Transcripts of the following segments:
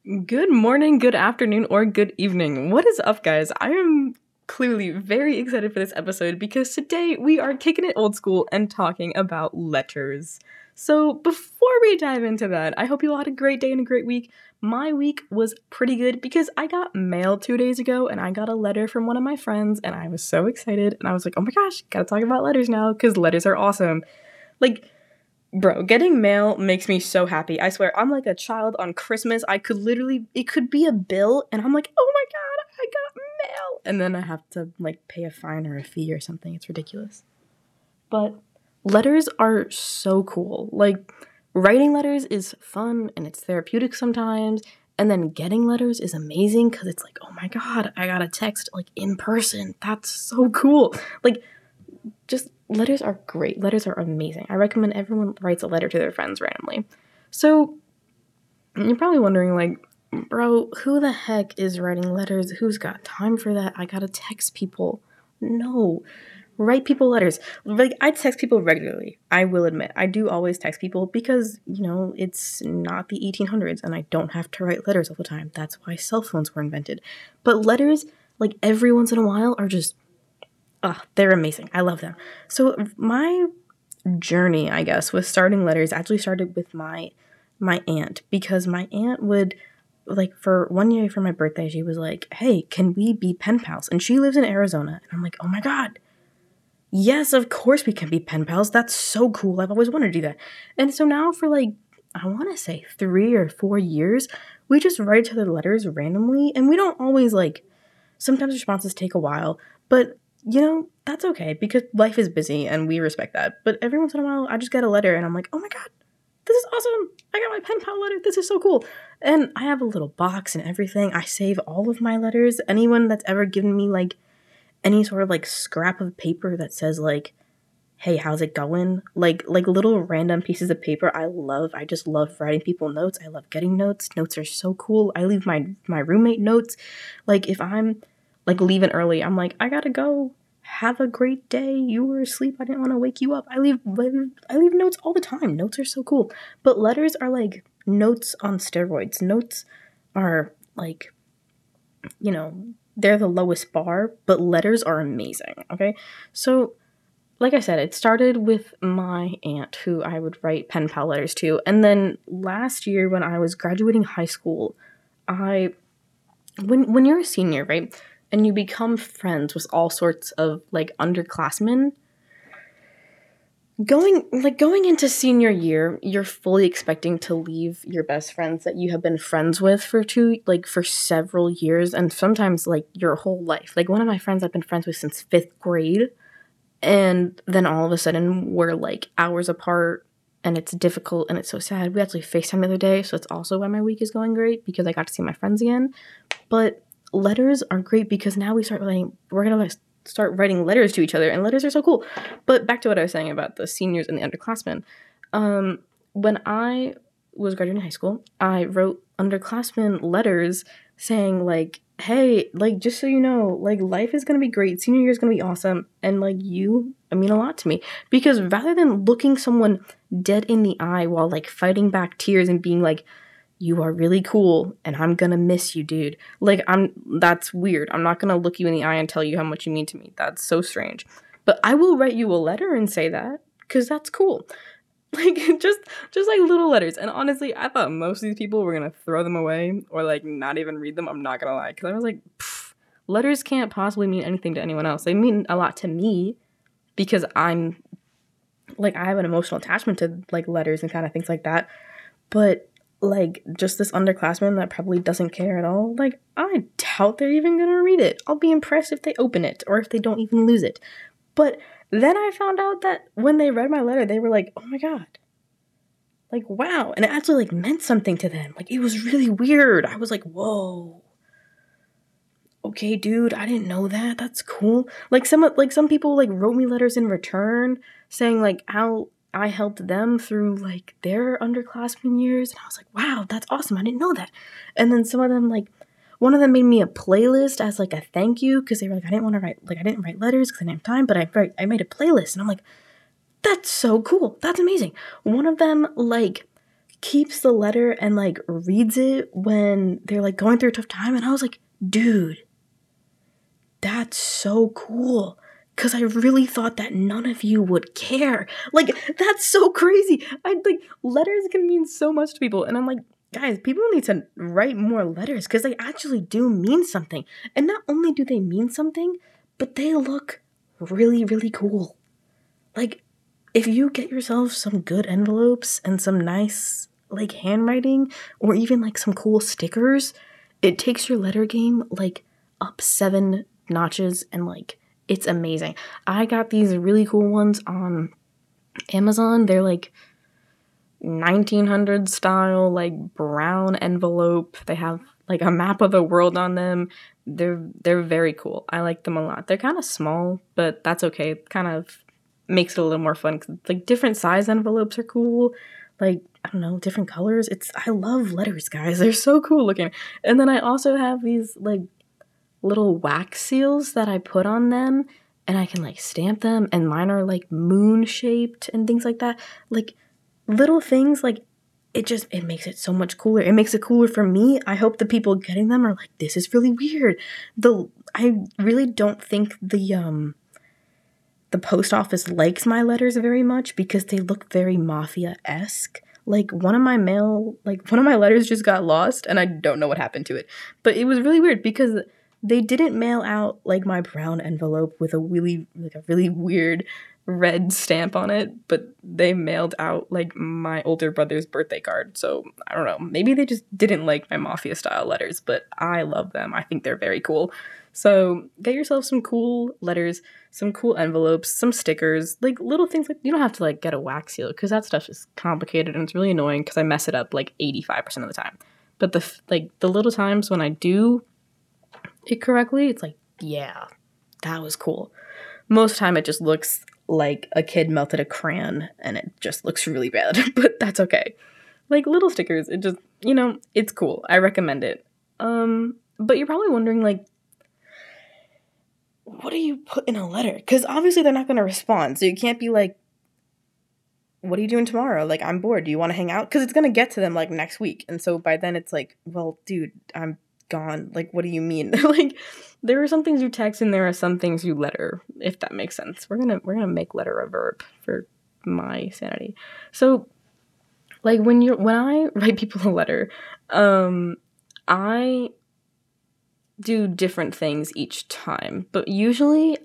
Good morning, good afternoon, or good evening. What is up, guys? I am clearly very excited for this episode because today we are kicking it old school and talking about letters. So, before we dive into that, I hope you all had a great day and a great week. My week was pretty good because I got mail 2 days ago and I got a letter from one of my friends and I was so excited and I was like, oh my gosh, gotta talk about letters now because letters are awesome. Like, bro, getting mail makes me so happy. I swear, I'm like a child on Christmas. It could be a bill, and I'm like, oh my god, I got mail. And then I have to, pay a fine or a fee or something. It's ridiculous. But letters are so cool. Writing letters is fun, and it's therapeutic sometimes. And then getting letters is amazing, because it's like, oh my god, I got a text, in person. That's so cool. Just letters are great. Letters are amazing. I recommend everyone writes a letter to their friends randomly. So you're probably wondering, bro, who the heck is writing letters? Who's got time for that? I gotta text people. No. Write people letters. I text people regularly. I will admit. I do always text people because, it's not the 1800s and I don't have to write letters all the time. That's why cell phones were invented. But letters, every once in a while, are just they're amazing. I love them. So my journey, I guess, with starting letters actually started with my aunt, because my aunt would, for 1 year for my birthday, she was like, hey, can we be pen pals? And she lives in Arizona. And I'm like, oh my god, yes, of course we can be pen pals. That's so cool. I've always wanted to do that. And so now for I want to say 3 or 4 years, we just write each other letters randomly. And we don't always sometimes responses take a while, but that's okay because life is busy and we respect that. But every once in a while, I just get a letter and I'm like, oh my god, this is awesome. I got my pen pal letter. This is so cool. And I have a little box and everything. I save all of my letters. Anyone that's ever given me any sort of scrap of paper that says hey, how's it going? Little random pieces of paper I love. I just love writing people notes. I love getting notes. Notes are so cool. I leave my roommate notes. If I'm leaving early, I'm like, I gotta go. Have a great day. You were asleep. I didn't want to wake you up. I leave notes all the time. Notes are so cool. But letters are notes on steroids. Notes are they're the lowest bar, but letters are amazing. Okay. So like I said, it started with my aunt, who I would write pen pal letters to. And then last year when I was graduating high school, when you're a senior, right? And you become friends with all sorts of underclassmen. Going into senior year, you're fully expecting to leave your best friends that you have been friends with for several years, and sometimes your whole life. One of my friends I've been friends with since 5th grade, and then all of a sudden we're hours apart, and it's difficult and it's so sad. We actually FaceTime the other day, so it's also why my week is going great, because I got to see my friends again. But letters are great because now we're gonna start writing letters to each other, and letters are so cool. But back to what I was saying about the seniors and the underclassmen. When I was graduating high school, I wrote underclassmen letters saying hey, just so you know, life is gonna be great, senior year is gonna be awesome, and you mean a lot to me. Because rather than looking someone dead in the eye while fighting back tears and being you are really cool, and I'm gonna miss you, dude. That's weird. I'm not gonna look you in the eye and tell you how much you mean to me. That's so strange. But I will write you a letter and say that, because that's cool. Just little letters. And honestly, I thought most of these people were gonna throw them away or not even read them. I'm not gonna lie, because I was letters can't possibly mean anything to anyone else. They mean a lot to me because I have an emotional attachment to letters and kind of things like that. But just this underclassman that probably doesn't care at all, I doubt they're even gonna read it. I'll be impressed if they open it or if they don't even lose it. But then I found out that when they read my letter, they were oh my god, wow. And it actually meant something to them. It was really weird. I was whoa, okay, dude, I didn't know that. That's cool. Some people wrote me letters in return saying how I helped them through their underclassmen years, and I was wow, that's awesome. I didn't know that. And then some of them one of them made me a playlist as a thank you, because they were I didn't want to write I didn't write letters because I didn't have time, but I made a playlist, and I'm that's so cool. That's amazing. One of them keeps the letter and like reads it when they're like going through a tough time. And I was like, dude, that's so cool. Because I really thought that none of you would care. Like, that's so crazy. Letters can mean so much to people. And I'm like, guys, people need to write more letters because they actually do mean something. And not only do they mean something, but they look really, really cool. Like, if you get yourself some good envelopes and some nice, like, handwriting, or even, like, some cool stickers, it takes your letter game, like, up 7 notches, and, like, it's amazing. I got these really cool ones on Amazon. They're, like, 1900s style, like, brown envelope. They have, like, a map of the world on them. They're very cool. I like them a lot. They're kind of small, but that's okay. It kind of makes it a little more fun. Like, different size envelopes are cool. Like, I don't know, different colors. I love letters, guys. They're so cool looking. And then I also have these, like, little wax seals that I put on them, and I can, like, stamp them, and mine are, like, moon shaped and things like that. Like, little things, like, it makes it so much cooler. It makes it cooler for me. I hope the people getting them are like, this is really weird. I really don't think the post office likes my letters very much because they look very mafia-esque. Like, one of my letters just got lost, and I don't know what happened to it. But it was really weird because they didn't mail out, like, my brown envelope with a really weird red stamp on it, but they mailed out, like, my older brother's birthday card. So, I don't know. Maybe they just didn't like my mafia-style letters, but I love them. I think they're very cool. So, get yourself some cool letters, some cool envelopes, some stickers, like, little things. Like, you don't have to, like, get a wax seal, because that stuff is complicated, and it's really annoying, because I mess it up, like, 85% of the time. But the little times when I do it correctly, it's like, yeah, that was cool. Most time it just looks like a kid melted a crayon, and it just looks really bad, but that's okay. Like, little stickers, it just, it's cool. I recommend it. But you're probably wondering, like, what do you put in a letter? Because obviously they're not going to respond, so you can't be like, what are you doing tomorrow? Like, I'm bored. Do you want to hang out? Because it's going to get to them, like, next week. And so by then it's like, well, dude, I'm gone. Like, what do you mean? Like, there are some things you text and there are some things you letter, if that makes sense. We're gonna make letter a verb for my sanity. So, like, when I write people a letter, I do different things each time. But usually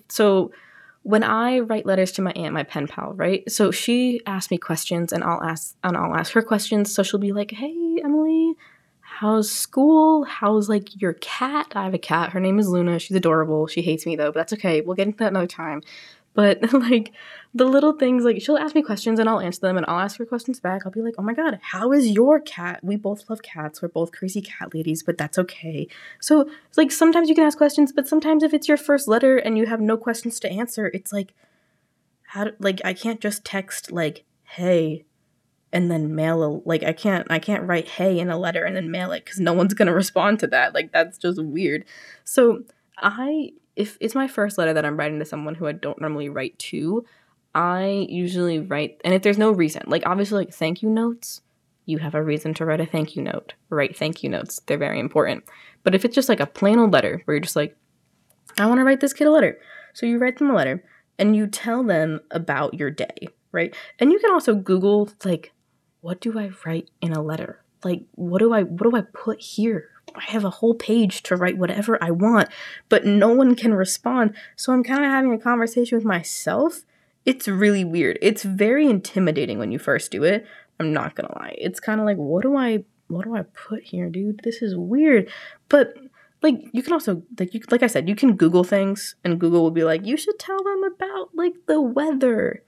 when I write letters to my aunt, my pen pal, right? So she asks me questions, and I'll ask her questions. So she'll be like, "Hey, Emily, how's school? How's, like, your cat?" I have a cat. Her name is Luna. She's adorable. She hates me, though, but that's okay. We'll get into that another time. But, like, the little things, like, she'll ask me questions, and I'll answer them, and I'll ask her questions back. I'll be like, oh, my God, how is your cat? We both love cats. We're both crazy cat ladies, but that's okay. So, it's like, sometimes you can ask questions, but sometimes if it's your first letter and you have no questions to answer, it's like, I can't just text, like, hey, and then mail I can't write hey in a letter and then mail it, because no one's gonna respond to that. Like, that's just weird. So if it's my first letter that I'm writing to someone who I don't normally write to, I usually write, and if there's no reason, like, obviously, like, thank you notes, you have a reason to write a thank you note. Write thank you notes. They're very important. But if it's just like a plain old letter where you're just like, I want to write this kid a letter. So you write them a letter and you tell them about your day, right? And you can also Google, like, what do I write in a letter? Like, what do I put here? I have a whole page to write whatever I want, but no one can respond. So I'm kind of having a conversation with myself. It's really weird. It's very intimidating when you first do it. I'm not gonna lie. It's kind of like, what do I put here, dude? This is weird. But, like, you can also, like I said, you can Google things, and Google will be like, you should tell them about, like, the weather.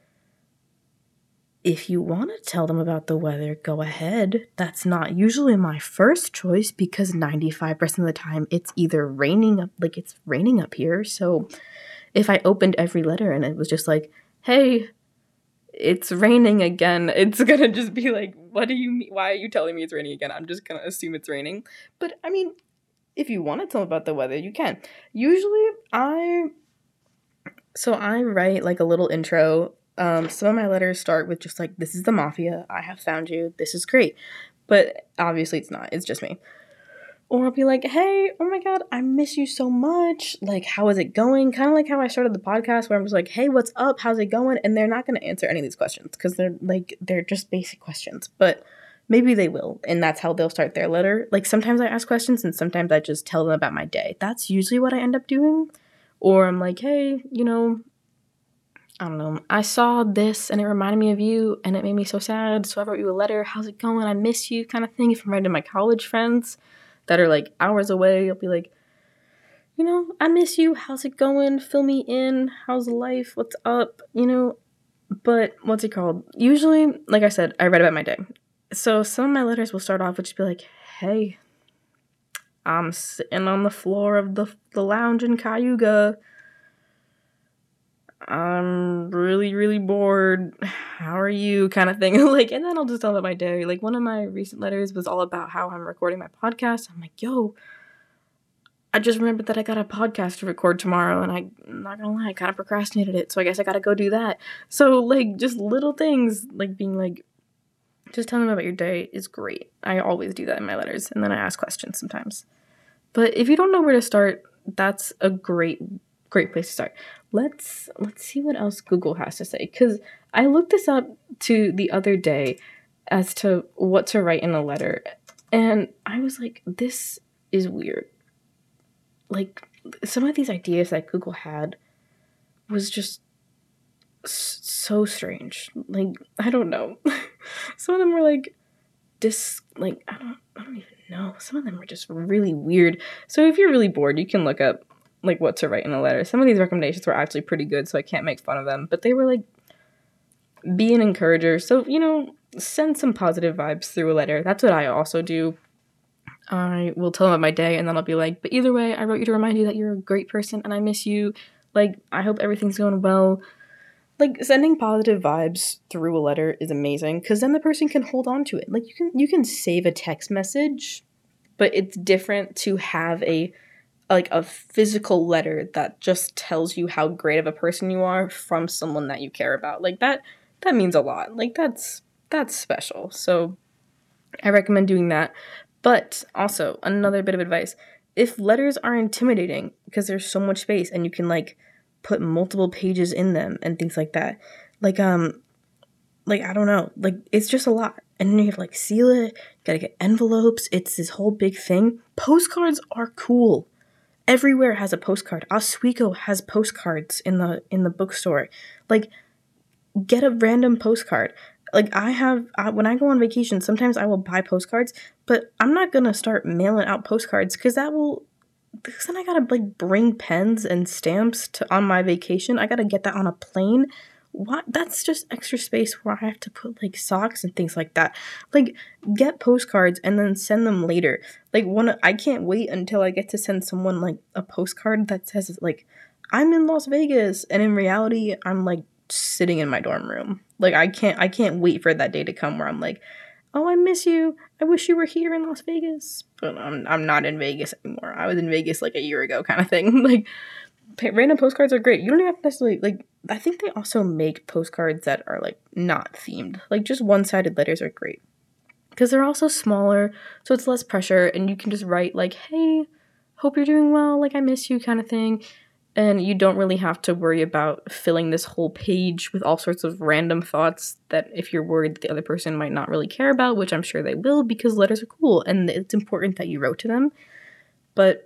If you want to tell them about the weather, go ahead. That's not usually my first choice, because 95% of the time it's either raining up here. So if I opened every letter and it was just like, hey, it's raining again, it's gonna just be like, what do you mean? Why are you telling me it's raining again? I'm just gonna assume it's raining. But, I mean, if you want to tell them about the weather, you can. Usually I write, like, a little intro Some of my letters start with just like, "This is the mafia. I have found you. This is great." But obviously it's not. It's just me. Or I'll be like, "Hey, oh my god, I miss you so much. Like, how is it going?" Kind of like how I started the podcast where I was like, "Hey, what's up? How's it going?" And they're not going to answer any of these questions because they're just basic questions. But maybe they will, and that's how they'll start their letter. Like, sometimes I ask questions and sometimes I just tell them about my day. That's usually what I end up doing. Or I'm like, "Hey, I don't know, I saw this and it reminded me of you and it made me so sad. So I wrote you a letter. How's it going? I miss you," kind of thing. If I'm writing to my college friends that are like hours away, I'll be like, "I miss you. How's it going? Fill me in. How's life? What's up?" But what's it called? Usually, like I said, I write about my day. So some of my letters will start off with just be like, "Hey, I'm sitting on the floor of the lounge in Cayuga. I'm really, really bored. How are you?" kind of thing. And then I'll just tell about my day. Like, one of my recent letters was all about how I'm recording my podcast. I'm like, "Yo, I just remembered that I got a podcast to record tomorrow, and I'm not gonna lie, I kind of procrastinated it, so I guess I gotta go do that." So, just little things, being like, just tell me about your day is great. I always do that in my letters, and then I ask questions sometimes. But if you don't know where to start, that's a great place to start. Let's see what else Google has to say, because I looked this up the other day as to what to write in a letter, and I was like, this is weird. Some of these ideas that Google had was just so strange. I don't know. Some of them were I don't even know. Some of them were just really weird. So if you're really bored, you can look up what to write in a letter. Some of these recommendations were actually pretty good, so I can't make fun of them, but they were be an encourager. So, send some positive vibes through a letter. That's what I also do. I will tell them about my day, and then I'll be like, "But either way, I wrote you to remind you that you're a great person and I miss you. I hope everything's going well." Sending positive vibes through a letter is amazing, because then the person can hold on to it. You can save a text message, but it's different to have a physical letter that just tells you how great of a person you are from someone that you care about. That means a lot. That's special. So I recommend doing that. But also, another bit of advice, if letters are intimidating because there's so much space and you can put multiple pages in them and things like that, I don't know, it's just a lot. And then you have to seal it, gotta get envelopes, it's this whole big thing. Postcards are cool. Everywhere has a postcard. Oswego has postcards in the bookstore. Get a random postcard. When I go on vacation, sometimes I will buy postcards, but I'm not gonna start mailing out postcards because then I gotta bring pens and stamps on my vacation. I gotta get that on a plane. What? That's just extra space where I have to put socks and things like that. Get postcards and then send them later. I can't wait until I get to send someone a postcard that says "I'm in Las Vegas," and in reality I'm sitting in my dorm room. I can't wait for that day to come where I'm like, "Oh, I miss you. I wish you were here in Las Vegas." But I'm not in Vegas anymore. I was in Vegas a year ago, kind of thing. Random postcards are great. You don't even have to necessarily I think they also make postcards that are not themed. Just one-sided letters are great because they're also smaller, so it's less pressure, and you can just write "Hey, hope you're doing well. I miss you," kind of thing. And you don't really have to worry about filling this whole page with all sorts of random thoughts that if you're worried that the other person might not really care about, which I'm sure they will, because letters are cool and it's important that you wrote to them. But,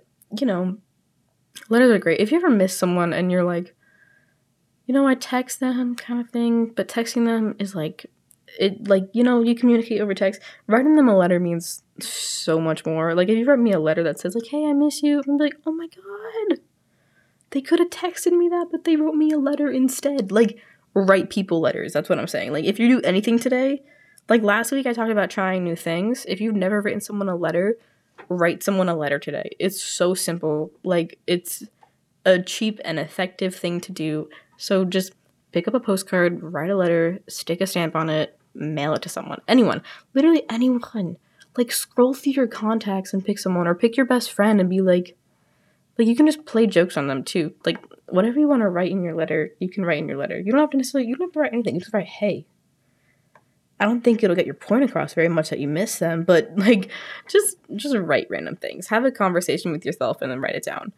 letters are great. If you ever miss someone and you're I text them kind of thing, but texting them is you communicate over text. Writing them a letter means so much more. If you write me a letter that says "Hey, I miss you," I'm like, "Oh my God. They could have texted me that, but they wrote me a letter instead." Write people letters. That's what I'm saying. If you do anything today, last week I talked about trying new things. If you've never written someone a letter, write someone a letter today. It's so simple. It's a cheap and effective thing to do. So just pick up a postcard, write a letter, stick a stamp on it, mail it to someone. Anyone. Literally anyone. Scroll through your contacts and pick someone, or pick your best friend and be Like, you can just play jokes on them too. Like, whatever you want to write in your letter, you can write in your letter. You don't have to write anything. You just write, hey. I don't think it'll get your point across very much that you miss them, but like, just write random things. Have a conversation with yourself and then write it down.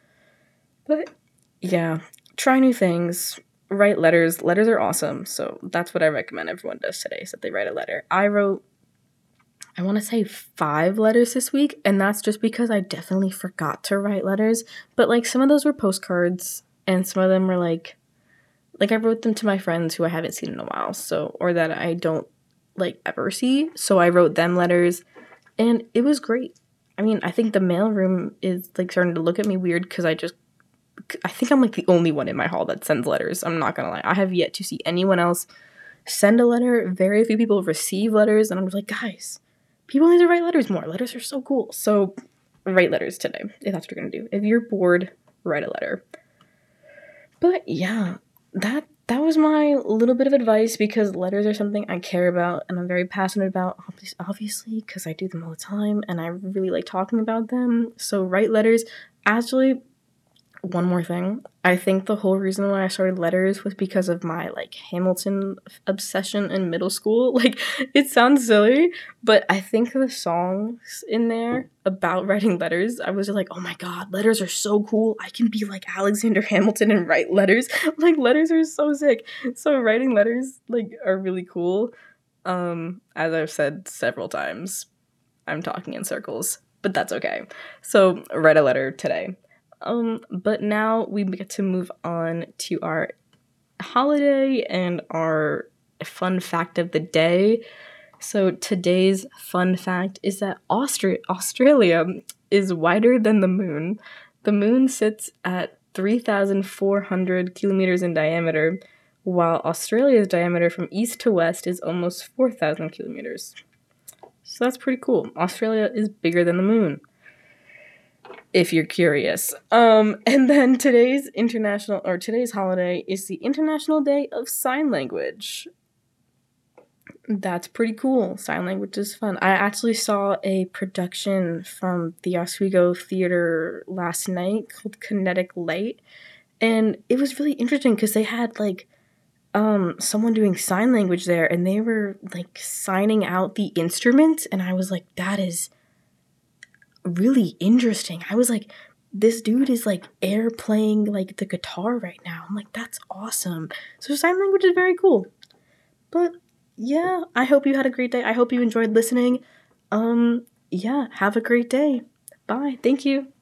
But yeah, try new things. Write letters. Letters are awesome. So that's what I recommend everyone does today, is that they write a letter. I wrote, I want to say 5 letters this week, and that's just because I definitely forgot to write letters. But like, some of those were postcards, and some of them were like I wrote them to my friends who I haven't seen in a while, so, or that I don't like ever see. So I wrote them letters, and it was great. I mean, I think the mailroom is like starting to look at me weird because I think I'm like the only one in my hall that sends letters. I'm not gonna lie. I have yet to see anyone else send a letter. Very few people receive letters, and I'm just like, guys, people need to write letters more. Letters are so cool. So write letters today, if that's what you're gonna do. If you're bored, write a letter. But yeah, that was my little bit of advice, because letters are something I care about and I'm very passionate about, obviously, because I do them all the time and I really like talking about them. So write letters. Actually, one more thing. I think the whole reason why I started letters was because of my like Hamilton obsession in middle school. Like, it sounds silly, but I think the songs in there about writing letters, I was just like, oh my god, letters are so cool. I can be like Alexander Hamilton and write letters. Like, letters are so sick. So writing letters like are really cool. As I've said several times, I'm talking in circles, but that's okay. So write a letter today. But now we get to move on to our holiday and our fun fact of the day. So today's fun fact is that Australia is wider than the moon. The moon sits at 3,400 kilometers in diameter, while Australia's diameter from east to west is almost 4,000 kilometers. So that's pretty cool. Australia is bigger than the moon, if you're curious. And then today's holiday is the International Day of Sign Language. That's pretty cool. Sign language is fun. I actually saw a production from the Oswego Theater last night called Kinetic Light, and it was really interesting because they had like someone doing sign language there, and they were like signing out the instruments, and I was like, that is really interesting. I was like, this dude is like air playing like the guitar right now. I'm like, that's awesome. So sign language is very cool. But yeah, I hope you had a great day. I hope you enjoyed listening. Yeah, have a great day. Bye. Thank you.